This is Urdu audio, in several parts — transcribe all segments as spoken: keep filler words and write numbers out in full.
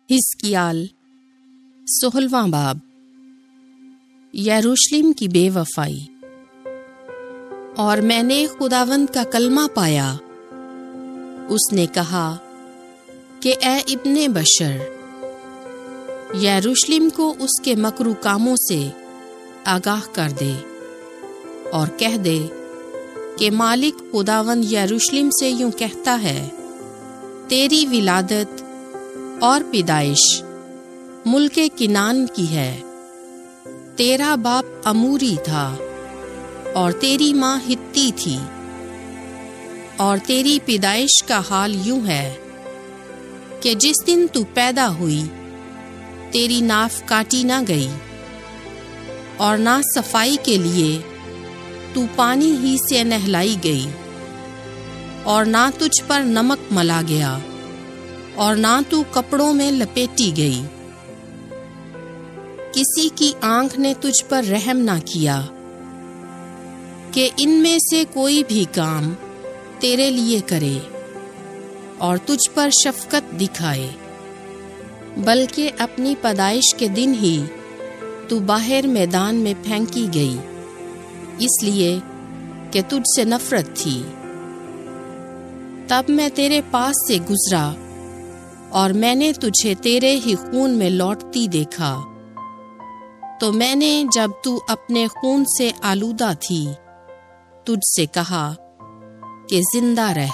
حزقیال سولہواں باب۔ یروشلم کی بے وفائی۔ اور میں نے خداوند کا کلمہ پایا، اس نے کہا کہ اے ابن بشر، یروشلم کو اس کے مکروہ کاموں سے آگاہ کر دے اور کہہ دے کہ مالک خداوند یروشلم سے یوں کہتا ہے، تیری ولادت اور پیدائش ملک کنعان کی ہے، تیرا باپ اموری تھا اور تیری ماں ہتی تھی، اور تیری پیدائش کا حال یوں ہے کہ جس دن تو پیدا ہوئی تیری ناف کاٹی نہ گئی، اور نہ صفائی کے لیے تو پانی ہی سے نہلائی گئی، اور نہ تجھ پر نمک ملا گیا، اور نہ تو کپڑوں میں لپیٹی گئی، کسی کی آنکھ نے تجھ پر رحم نہ کیا کہ ان میں سے کوئی بھی کام تیرے لیے کرے اور تجھ پر شفقت دکھائے، بلکہ اپنی پیدائش کے دن ہی تو باہر میدان میں پھینکی گئی، اس لیے کہ تجھ سے نفرت تھی۔ تب میں تیرے پاس سے گزرا اور میں نے تجھے تیرے ہی خون میں لوٹتی دیکھا، تو میں نے جب تو اپنے خون سے آلودہ تھی تجھ سے کہا کہ زندہ رہ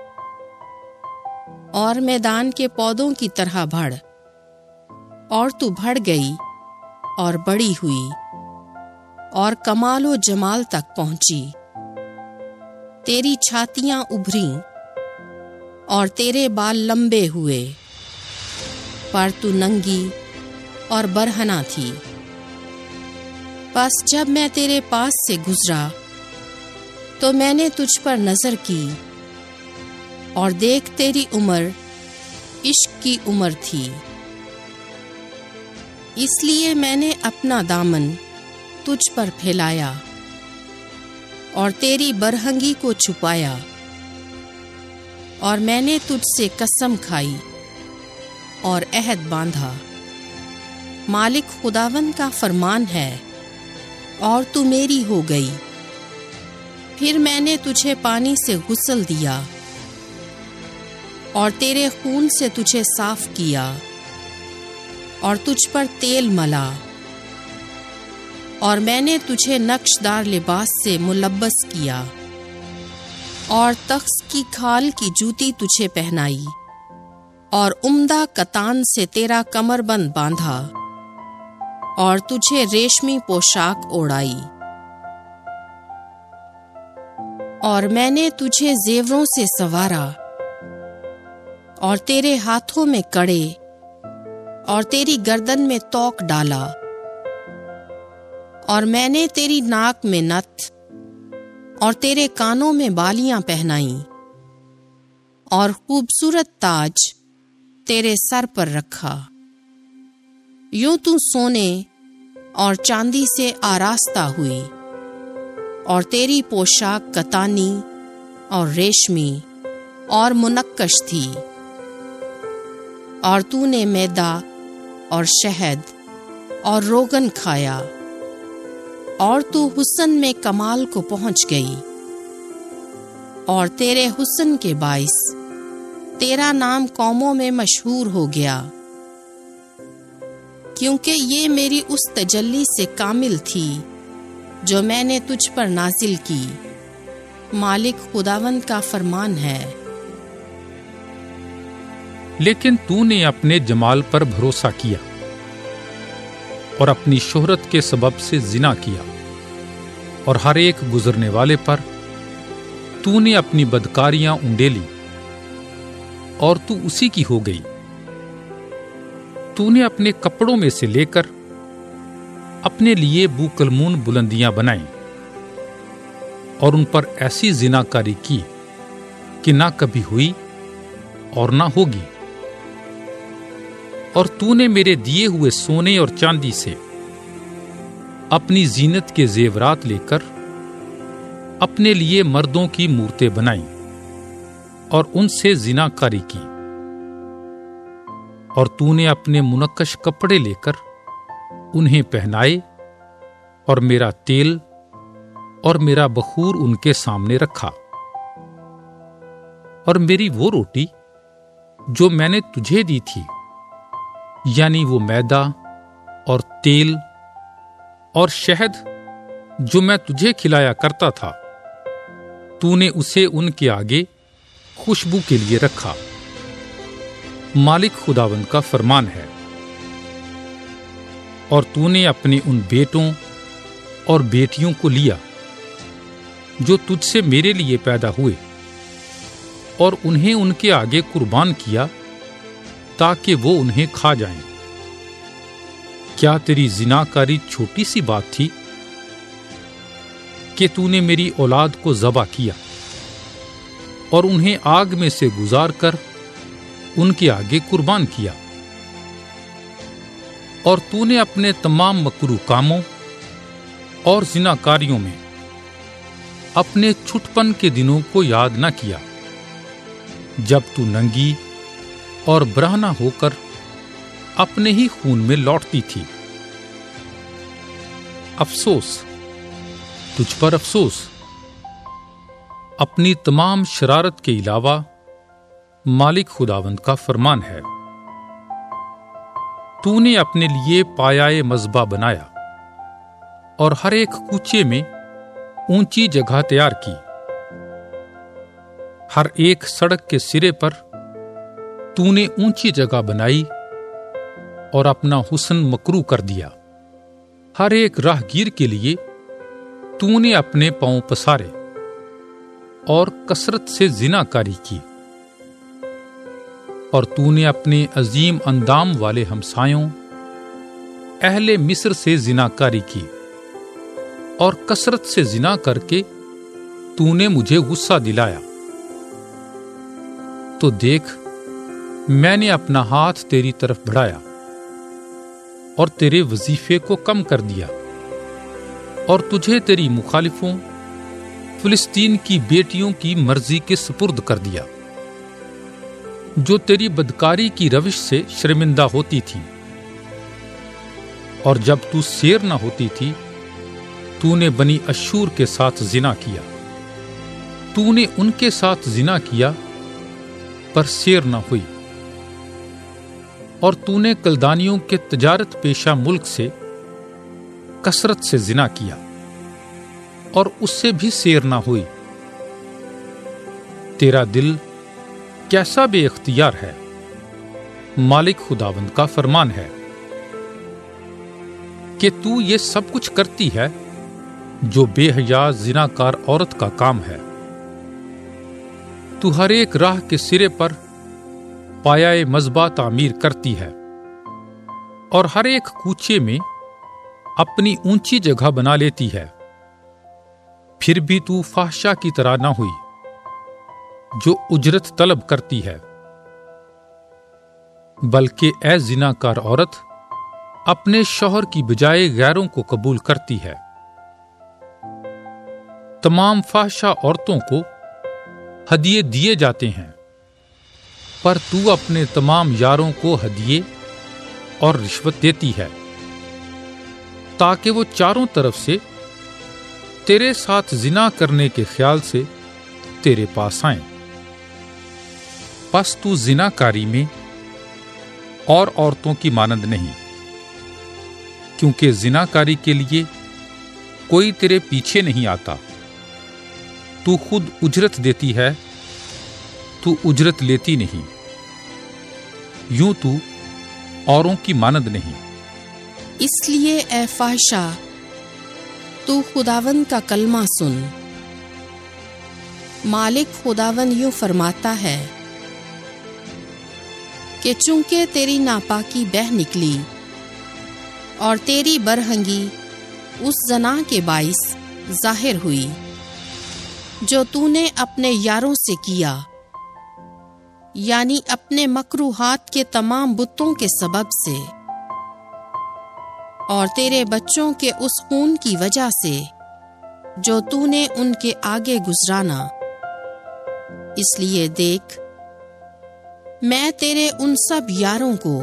اور میدان کے پودوں کی طرح بڑھ، اور تو بڑھ گئی اور بڑی ہوئی اور کمال و جمال تک پہنچی، تیری چھاتیاں ابھریں اور تیرے بال لمبے ہوئے، پر تو ننگی اور برہنہ تھی۔ پس جب میں تیرے پاس سے گزرا تو میں نے تجھ پر نظر کی، اور دیکھ تیری عمر عشق کی عمر تھی، اس لیے میں نے اپنا دامن تجھ پر پھیلایا اور تیری برہنگی کو چھپایا، اور میں نے تجھ سے قسم کھائی اور عہد باندھا، مالک خداوند کا فرمان ہے، اور تو میری ہو گئی۔ پھر میں نے تجھے پانی سے غسل دیا اور تیرے خون سے تجھے صاف کیا، اور تجھ پر تیل ملا، اور میں نے تجھے نقش دار لباس سے ملبس کیا، اور تخس کی کھال کی جوتی تجھے پہنائی، اور عمدہ کتان سے تیرا کمر بند باندھا، اور تجھے ریشمی پوشاک اوڑھائی، اور میں نے تجھے زیوروں سے سنوارا، اور تیرے ہاتھوں میں کڑے اور تیری گردن میں توق ڈالا، اور میں نے تیری ناک میں نتھ اور تیرے کانوں میں بالیاں پہنائیں، اور خوبصورت تاج تیرے سر پر رکھا، یوں تو سونے اور چاندی سے آراستہ ہوئی، اور تیری پوشاک کتانی اور ریشمی اور منقش تھی، اور تو نے میدا اور شہد اور روغن کھایا، اور تو حسن میں کمال کو پہنچ گئی، اور تیرے حسن کے باعث تیرا نام قوموں میں مشہور ہو گیا، کیونکہ یہ میری اس تجلی سے کامل تھی جو میں نے تجھ پر نازل کی، مالک خداوند کا فرمان ہے۔ لیکن تو نے اپنے جمال پر بھروسہ کیا اور اپنی شہرت کے سبب سے زنا کیا، اور ہر ایک گزرنے والے پر تو نے اپنی بدکاریاں اونڈیلی، اور تو اسی کی ہو گئی۔ تو نے اپنے کپڑوں میں سے لے کر اپنے لیے بوکلمون بلندیاں بنائیں، اور ان پر ایسی زنا کاری کی کہ نہ کبھی ہوئی اور نہ ہوگی۔ اور تو نے میرے دیے ہوئے سونے اور چاندی سے اپنی زینت کے زیورات لے کر اپنے لیے مردوں کی مورتیں بنائیں اور ان سے زنا کاری کی، اور تو نے اپنے منقش کپڑے لے کر انہیں پہنائے اور میرا تیل اور میرا بخور ان کے سامنے رکھا، اور میری وہ روٹی جو میں نے تجھے دی تھی، یعنی وہ میدا اور تیل اور شہد جو میں تجھے کھلایا کرتا تھا، تو نے اسے ان کے آگے خوشبو کے لیے رکھا۔ مالک خداوند کا فرمان ہے۔ اور تو نے اپنے ان بیٹوں اور بیٹیوں کو لیا جو تجھ سے میرے لیے پیدا ہوئے، اور انہیں ان کے آگے قربان کیا تاکہ وہ انہیں کھا جائیں۔ کیا تیری زناکاری چھوٹی سی بات تھی کہ تو نے میری اولاد کو ذبح کیا اور انہیں آگ میں سے گزار کر ان کے آگے قربان کیا؟ اور تو نے اپنے تمام مکروہ کاموں اور زناکاریوں میں اپنے چھٹپن کے دنوں کو یاد نہ کیا، جب تو ننگی اور برہنہ ہو کر اپنے ہی خون میں لوٹتی تھی۔ افسوس، تجھ پر افسوس، اپنی تمام شرارت کے علاوہ مالک خداوند کا فرمان ہے۔ تو نے اپنے لیے پایائے مذبح بنایا اور ہر ایک کوچے میں اونچی جگہ تیار کی۔ ہر ایک سڑک کے سرے پر تو نے اونچی جگہ بنائی اور اپنا حسن مکروہ کر دیا۔ ہر ایک راہ گیر کے لیے تو نے اپنے پاؤں پسارے اور کثرت سے زناکاری کی۔ اور تو نے اپنے عظیم اندام والے ہمسایوں اہل مصر سے زناکاری کی، اور کثرت سے زنا کر کے تو نے مجھے غصہ دلایا۔ تو دیکھ، میں نے اپنا ہاتھ تیری طرف بڑھایا اور تیرے وظیفے کو کم کر دیا، اور تجھے تیری مخالفوں فلسطین کی بیٹیوں کی مرضی کے سپرد کر دیا، جو تیری بدکاری کی روش سے شرمندہ ہوتی تھی۔ اور جب تو سیر نہ ہوتی تھی، تو نے بنی اشور کے ساتھ زنا کیا۔ تو نے ان کے ساتھ زنا کیا پر سیر نہ ہوئی۔ اور تو نے کلدانیوں کے تجارت پیشہ ملک سے کثرت سے زنا کیا، اور اس سے بھی سیر نہ ہوئی۔ تیرا دل کیسا بے اختیار ہے، مالک خداوند کا فرمان ہے، کہ تو یہ سب کچھ کرتی ہے جو بے حیا زناکار عورت کا کام ہے۔ تو ہر ایک راہ کے سرے پر پایائے مذبح تعمیر کرتی ہے، اور ہر ایک کوچے میں اپنی اونچی جگہ بنا لیتی ہے۔ پھر بھی تو فحشا کی طرح نہ ہوئی جو اجرت طلب کرتی ہے، بلکہ اے زناکار عورت اپنے شوہر کی بجائے غیروں کو قبول کرتی ہے۔ تمام فحشا عورتوں کو ہدیے دیے جاتے ہیں، پر تو اپنے تمام یاروں کو ہدیے اور رشوت دیتی ہے، تاکہ وہ چاروں طرف سے تیرے ساتھ زنا کرنے کے خیال سے تیرے پاس آئیں۔ پس تو زنا کاری میں اور عورتوں کی مانند نہیں، کیونکہ زنا کاری کے لیے کوئی تیرے پیچھے نہیں آتا۔ تو خود اجرت دیتی ہے، تو اجرت لیتی نہیں، یوں تو اوروں کی مانند نہیں۔ اس لیے اے فحشا، تو خداوند کا کلمہ سن۔ مالک خداوند یوں فرماتا ہے کہ چونکہ تیری ناپاکی بہہ نکلی اور تیری برہنگی اس زنا کے باعث ظاہر ہوئی جو تو نے اپنے یاروں سے کیا، یعنی اپنے مکروہات کے تمام بتوں کے سبب سے، اور تیرے بچوں کے اس خون کی وجہ سے جو تو نے ان کے آگے گزرانا، اس لیے دیکھ، میں تیرے ان سب یاروں کو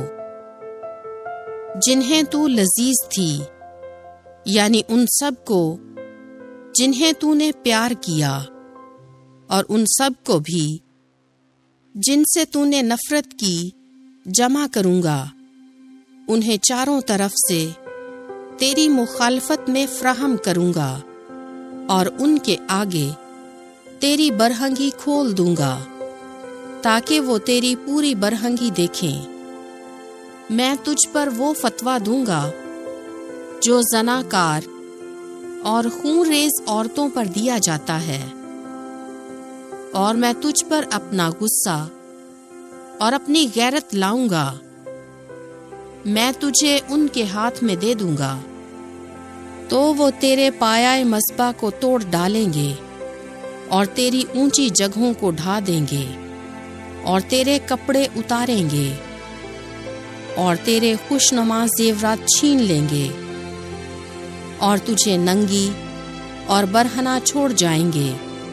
جنہیں تو لذیذ تھی، یعنی ان سب کو جنہیں تو نے پیار کیا، اور ان سب کو بھی جن سے تو نے نفرت کی جمع کروں گا، انہیں چاروں طرف سے تیری مخالفت میں فراہم کروں گا، اور ان کے آگے تیری برہنگی کھول دوں گا تاکہ وہ تیری پوری برہنگی دیکھیں۔ میں تجھ پر وہ فتویٰ دوں گا جو زناکار اور خون ریز عورتوں پر دیا جاتا ہے، اور میں تجھ پر اپنا غصہ اور اپنی غیرت لاؤں گا۔ میں تجھے ان کے ہاتھ میں دے دوں گا، تو وہ تیرے پایۂ مذبح کو توڑ ڈالیں گے اور تیری اونچی جگہوں کو ڈھا دیں گے، اور تیرے کپڑے اتاریں گے اور تیرے خوشنما زیورات چھین لیں گے، اور تجھے ننگی اور برہنہ چھوڑ جائیں گے،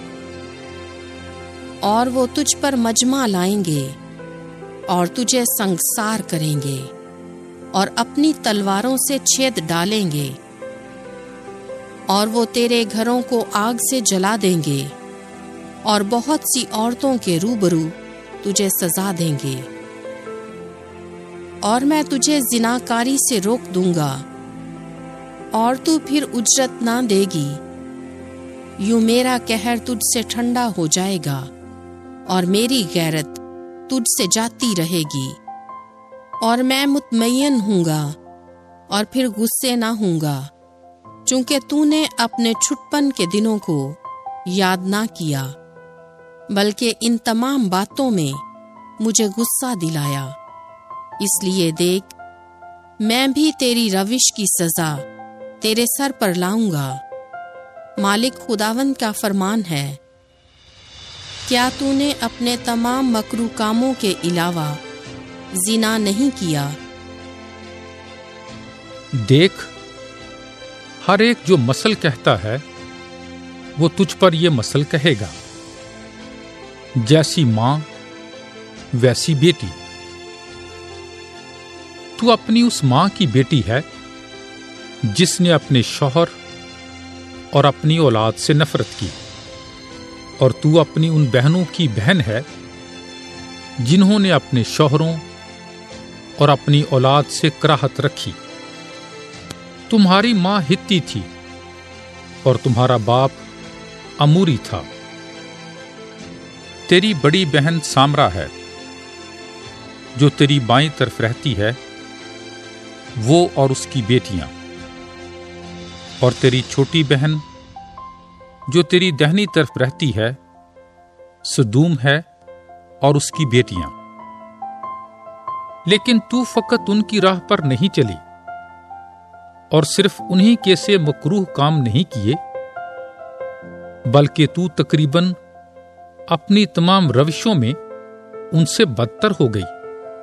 اور وہ تجھ پر مجمع لائیں گے اور تجھے سنگسار کریں گے اور اپنی تلواروں سے چھید ڈالیں گے، اور وہ تیرے گھروں کو آگ سے جلا دیں گے، اور بہت سی عورتوں کے روبرو تجھے سزا دیں گے، اور میں تجھے زناکاری سے روک دوں گا، اور تو پھر اجرت نہ دے گی۔ یوں میرا قہر تجھ سے ٹھنڈا ہو جائے گا، اور میری غیرت تجھ سے جاتی رہے گی، اور میں مطمئن ہوں گا اور پھر غصے نہ ہوں گا، چونکہ تو نے اپنے چھٹپن کے دنوں کو یاد نہ کیا، بلکہ ان تمام باتوں میں مجھے غصہ دلایا۔ اس لیے دیکھ، میں بھی تیری روش کی سزا تیرے سر پر لاؤں گا۔ مالک خداوند کا فرمان ہے، کیا تو نے اپنے تمام مکروہ کاموں کے علاوہ زنا نہیں کیا؟ دیکھ، ہر ایک جو مثل کہتا ہے وہ تجھ پر یہ مثل کہے گا، جیسی ماں ویسی بیٹی۔ تو اپنی اس ماں کی بیٹی ہے جس نے اپنے شوہر اور اپنی اولاد سے نفرت کی، اور تو اپنی ان بہنوں کی بہن ہے جنہوں نے اپنے شوہروں اور اپنی اولاد سے کراہت رکھی۔ تمہاری ماں ہتی تھی اور تمہارا باپ اموری تھا۔ تیری بڑی بہن سامرا ہے جو تیری بائیں طرف رہتی ہے، وہ اور اس کی بیٹیاں، اور تیری چھوٹی بہن جو تیری دہنی طرف رہتی ہے سدوم ہے اور اس کی بیٹیاں۔ لیکن تو فقط ان کی راہ پر نہیں چلی اور صرف انہی کے سے مکروہ کام نہیں کیے، بلکہ تو تقریباً اپنی تمام روشوں میں ان سے بدتر ہو گئی۔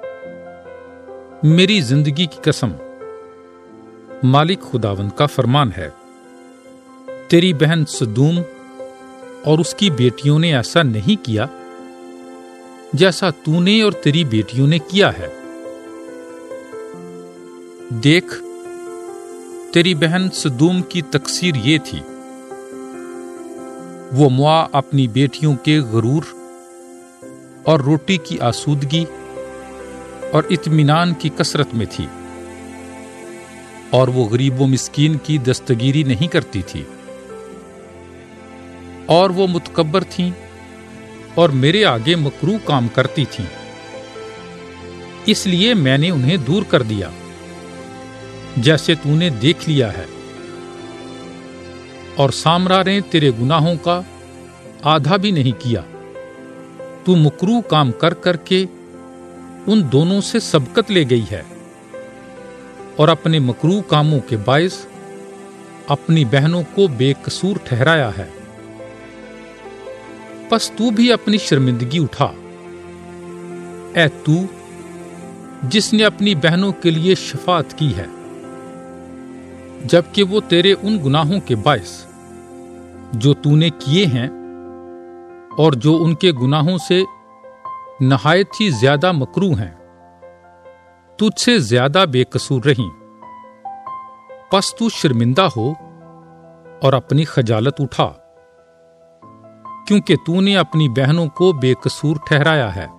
میری زندگی کی قسم، مالک خداوند کا فرمان ہے، تیری بہن سدوم اور اس کی بیٹیوں نے ایسا نہیں کیا جیسا تو نے اور تیری بیٹیوں نے کیا ہے۔ دیکھ، تیری بہن سدوم کی تقصیر یہ تھی، وہ موا اپنی بیٹیوں کے غرور اور روٹی کی آسودگی اور اطمینان کی کثرت میں تھی، اور وہ غریب و مسکین کی دستگیری نہیں کرتی تھی، اور وہ متکبر تھیں اور میرے آگے مکروہ کام کرتی تھیں، اس لیے میں نے انہیں دور کر دیا، جیسے تو نے دیکھ لیا ہے۔ اور سامرا نے تیرے گناہوں کا آدھا بھی نہیں کیا۔ تو مکروہ کام کر کر کے ان دونوں سے سبقت لے گئی ہے، اور اپنے مکروہ کاموں کے باعث اپنی بہنوں کو بے قصور ٹھہرایا ہے۔ پس تو بھی اپنی شرمندگی اٹھا، اے تو جس نے اپنی بہنوں کے لیے شفاعت کی ہے، جبکہ وہ تیرے ان گناہوں کے باعث جو تو نے کیے ہیں اور جو ان کے گناہوں سے نہایت ہی زیادہ مکروہ ہیں، تجھ سے زیادہ بے قصور رہیں، پس تو شرمندہ ہو اور اپنی خجالت اٹھا، کیونکہ تو نے اپنی بہنوں کو بے قصور ٹھہرایا ہے،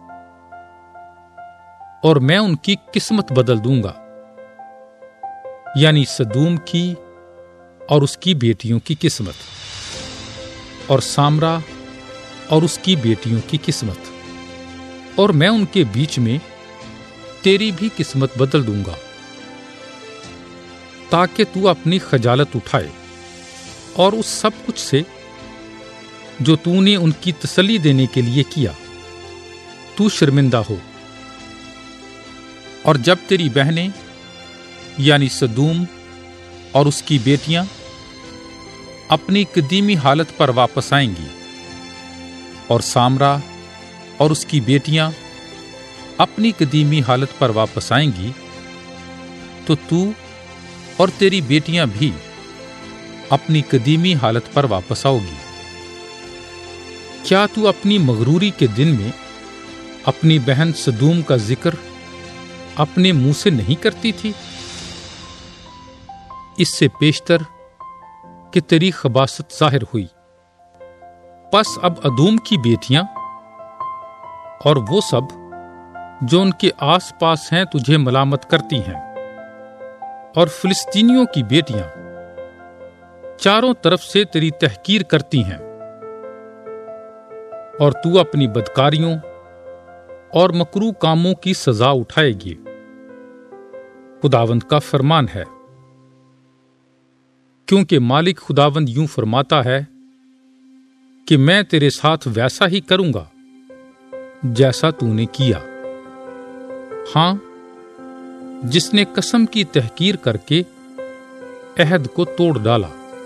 اور میں ان کی قسمت بدل دوں گا، یعنی سدوم کی اور اس کی بیٹیوں کی قسمت، اور سامرا اور اس کی بیٹیوں کی قسمت، اور میں ان کے بیچ میں تیری بھی قسمت بدل دوں گا، تاکہ تو اپنی خجالت اٹھائے اور اس سب کچھ سے جو تو نے ان کی تسلی دینے کے لیے کیا تو شرمندہ ہو۔ اور جب تیری بہنیں یعنی سدوم اور اس کی بیٹیاں اپنی قدیمی حالت پر واپس آئیں گی، اور سامرا اور اس کی بیٹیاں اپنی قدیمی حالت پر واپس آئیں گی، تو تو اور تیری بیٹیاں بھی اپنی قدیمی حالت پر واپس آؤ گی۔ کیا تو اپنی مغروری کے دن میں اپنی بہن سدوم کا ذکر اپنے منہ سے نہیں کرتی تھی؟ اس سے پیشتر کہ تیری خباثت ظاہر ہوئی، پس اب ادوم کی بیٹیاں اور وہ سب جو ان کے آس پاس ہیں تجھے ملامت کرتی ہیں، اور فلسطینیوں کی بیٹیاں چاروں طرف سے تیری تحقیر کرتی ہیں، اور تو اپنی بدکاریوں اور مکروہ کاموں کی سزا اٹھائے گی۔ خداوند کا فرمان ہے، کیونکہ مالک خداوند یوں فرماتا ہے کہ میں تیرے ساتھ ویسا ہی کروں گا جیسا تو نے کیا، ہاں جس نے قسم کی تحقیر کر کے عہد کو توڑ ڈالا۔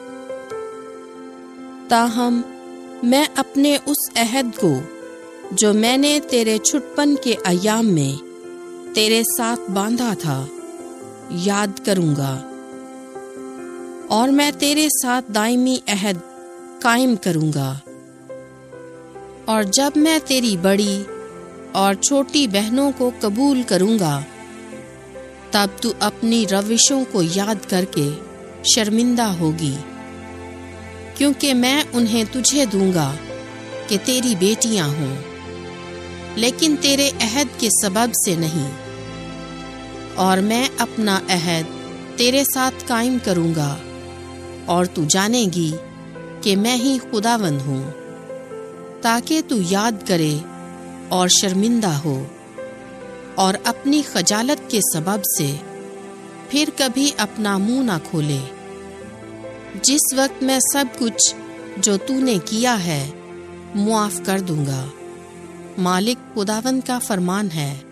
تاہم میں اپنے اس عہد کو جو میں نے تیرے چھٹپن کے ایام میں تیرے ساتھ باندھا تھا یاد کروں گا، اور میں تیرے ساتھ دائمی عہد قائم کروں گا، اور جب میں تیری بڑی اور چھوٹی بہنوں کو قبول کروں گا، تب تو اپنی روشوں کو یاد کر کے شرمندہ ہوگی، کیونکہ میں انہیں تجھے دوں گا کہ تیری بیٹیاں ہوں، لیکن تیرے عہد کے سبب سے نہیں، اور میں اپنا عہد تیرے ساتھ قائم کروں گا، اور تو جانے گی کہ میں ہی خداوند ہوں، تاکہ تو یاد کرے اور شرمندہ ہو، اور اپنی خجالت کے سبب سے پھر کبھی اپنا منہ نہ کھولے، جس وقت میں سب کچھ جو تو نے کیا ہے معاف کر دوں گا۔ مالک خداوند کا فرمان ہے۔